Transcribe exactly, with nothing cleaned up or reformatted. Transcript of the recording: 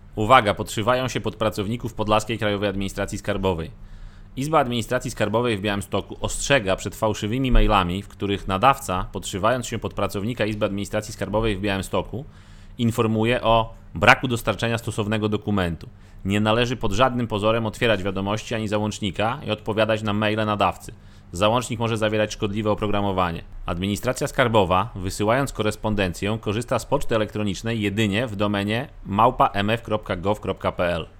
Uwaga, podszywają się pod pracowników Podlaskiej Krajowej Administracji Skarbowej. Izba Administracji Skarbowej w Białymstoku ostrzega przed fałszywymi mailami, w których nadawca, podszywając się pod pracownika Izby Administracji Skarbowej w Białymstoku, informuje o braku dostarczenia stosownego dokumentu. Nie należy pod żadnym pozorem otwierać wiadomości ani załącznika i odpowiadać na maile nadawcy. Załącznik może zawierać szkodliwe oprogramowanie. Administracja Skarbowa, wysyłając korespondencję, korzysta z poczty elektronicznej jedynie w domenie małpa m f kropka gov kropka p l.